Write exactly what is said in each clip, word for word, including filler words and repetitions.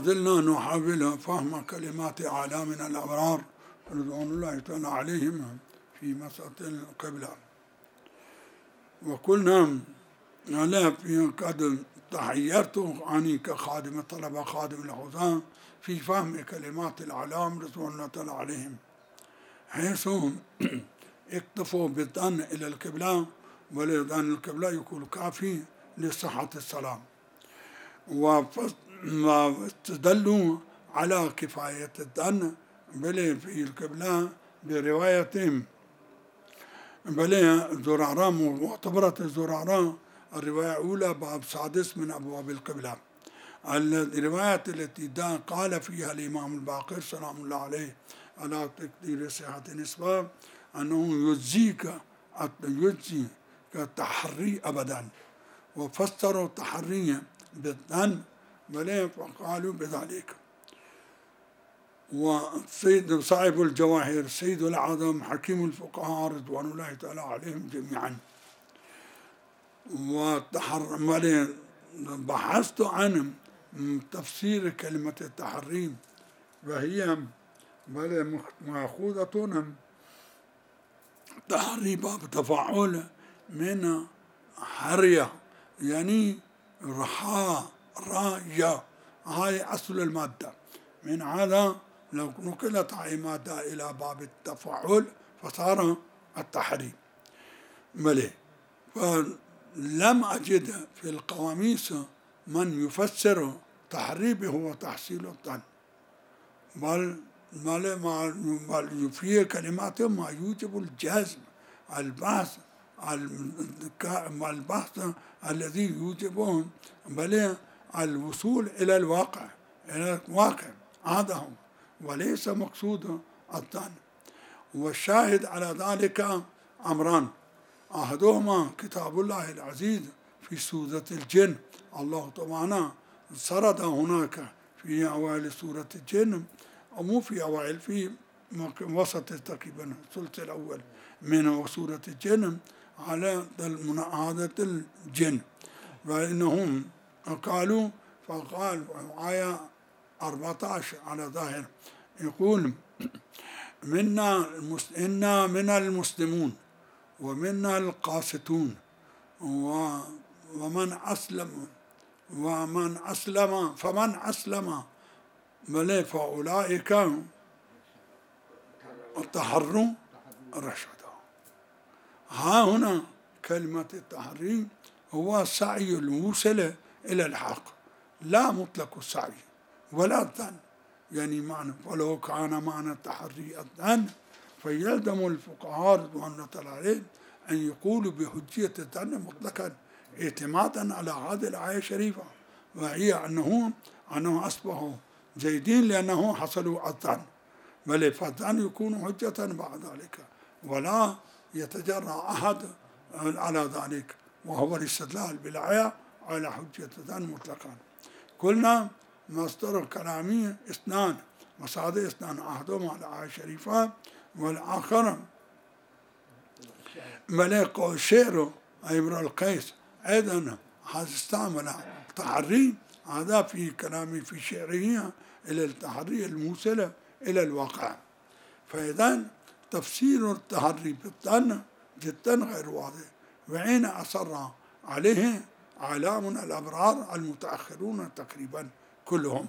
زلنا نحاول فهم كلمات أعلامنا الأبرار رضوان الله تعالى عليهم في مسألة القبلة. وقلنا أنا في قد تحيرت عني كخادم الطلبة خادم الحفاظ في فهم كلمات الأعلام رضوان الله تعالى عليهم، حيث اكتفوا بالظن إلى القبلة، ولظن القبلة يكون كافي لصحة السلام، واستدلوا على كفاية الظن بل في القبلة برواية بل زرارة معتبرة زرارة الرواية الأولى باب سادس من أبواب القبلة، الرواية التي قال فيها الإمام الباقر سلام الله عليه على تقدير صحة نسبة أنه يجزيك يجزي كتحري أبدا، وفسروا التحري بالظن بل فقالوا بذلك. وسيد صاحب الجواهر سيد العظم حكيم الفقهاء رضوان الله تعالى عليهم جميعا، وتحر بحثت عن تفسير كلمة التحريم، وهي بل مأخوذة تحري باب تفاعل من حرية، يعني رحاء راية، هاي أصل المادة. من هذا لو نقلت هاي مادة إلى باب التفاعل فصار التحريم ملي. فلم أجد في القواميس من يفسر تحريبه هو تحصيل الظن، بل بل في كلمات ما يوجب الجزم، البحث البحث الذي يوجب بل الوصول إلى الواقع، إلى الواقع هذا هو، وليس مقصود الظن. والشاهد على ذلك أمران، أحدهما كتاب الله العزيز في سورة الجن، الله طبعا سرد هناك في أوائل سورة الجن، ومو في أوائل، في وسط تقريبا الثلث الأول من سورة الجن على هذا الجن، وإنهم قالوا فقال آية أربعة عشر على ظاهر يقول منا إنا من المسلمون ومنا القاسطون ومن أسلم ومن أسلم فمن أسلم بل فأولئك تحروا رشدا. ها هنا كلمة التحري هو سعي الموصل إلى الحق، لا مطلق السعي ولا الظن، يعني معنى ولو كان معنى التحري الظن فيلزم الفقهاء رضوان الله عليهم أن يقولوا بحجية الظن مطلقا اعتمادا على هذه الآية الشريفة، وهي أنه أنه أصبحوا زيدين لأنه حصلوا الظن، بل فالظن يكون حجة بعد ذلك، ولا يتجرأ أحد على ذلك، وهو الاستدلال بالآية على حجة الظن مطلقا. قلنا مصدر كلامي اثنان، مصادر اثنان، أحدهما الآية الشريفة والآخر ملك الشعر امرؤ القيس أيضا استعمل تحري، هذا في كلامي في شعره إلى التحري الموصل إلى الواقع. فإذا تفسير التحري بالظن جدا غير واضح، وعين أصر عليه أعلامنا الأبرار المتأخرون تقريبا كلهم.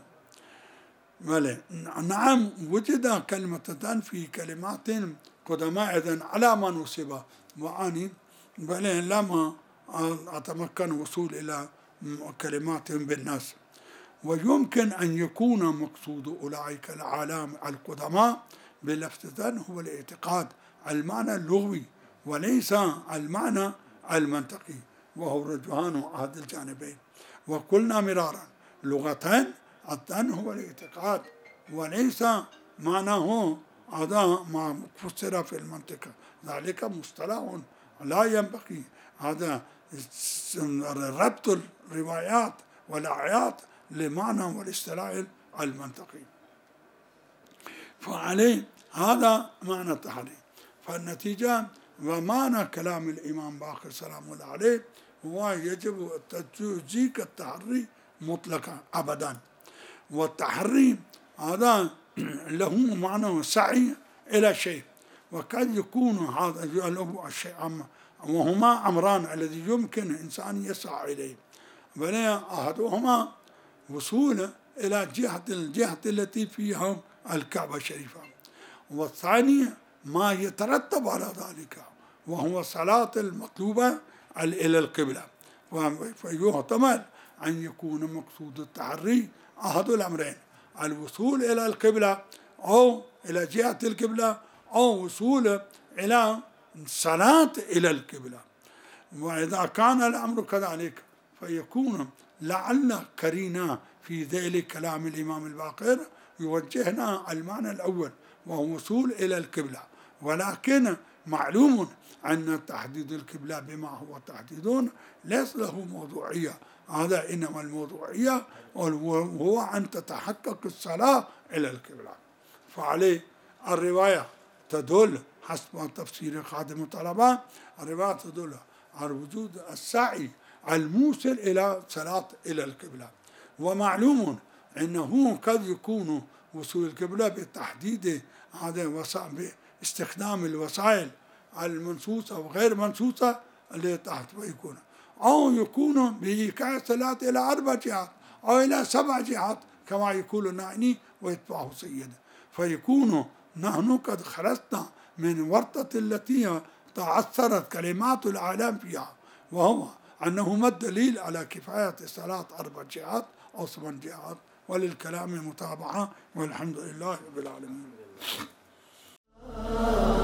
نعم وجد كلمة الظن في كلمات قدماء إذن على ما نصب وأني بل لما أتمكن وصول إلى كلمات بالناس. ويمكن أن يكون مقصود أولئك العالم القدماء بلفظ الظن هو الاعتقاد المعنى اللغوي وليس المعنى المنطقي، وهو رجحان أحد الجانبين. وقلنا مرارا لغتان الظن هو الاعتقاد وليس معناه هذا ما فسر في المنطق، ذلك مصطلح لا ينبغي هذا ربط الروايات والآيات لمعنى والاصطلاح المنطقي. فعليه هذا معنى التحري. فالنتيجة ومعنى كلام الإمام باقر سلام الله عليه هو يجب تجزيك التحري مطلقا أبدا، والتحري هذا له معنى سعي إلى شيء، وقد يكون هذا الشيء وهما أمران الذي يمكن الإنسان يسعى إليه، أحدهما وصول إلى جهة الجهة التي فيها الكعبة الشريفة، والثاني ما يترتب على ذلك وهو الصلاة المطلوبة إلى القبلة. فيحتمل أن يكون مقصود التحري أحد الأمرين، الوصول إلى القبلة أو إلى جهة القبلة أو وصول إلى الصلاة إلى القبلة. وإذا كان الأمر كذلك فيكون لعل قرينة في ذلك كلام الإمام الباقر يوجهنا المعنى الأول وهو وصول إلى القبلة، ولكن معلوم أن تحديد القبلة بما هو تحديد ليس له موضوعية، هذا إنما الموضوعية وهو أن تتحقق الصلاة إلى القبلة. فعليه الرواية تدل حسب تفسير خادم الطلبة، الرواية تدل على وجود السعي الموصل إلى صلاة إلى القبلة، ومعلوم أنه قد يكون وصول القبلة بتحديد هذا باستخدام الوسائل المنصوصة وغير منصوصة اللي تحت ويكون، أو يكون بإيقاع الصلاة إلى أربع جهات أو إلى سبع جهات كما يقول النائني ويتبعه سيد، فيكون نحن قد خرجنا من ورطة التي تعثرت كلمات العالم فيها، وهو أنه ما الدليل على كفاية صلاة أربع جهات أو ثمان جهات، وللكلام متابعة، والحمد لله رب العالمين.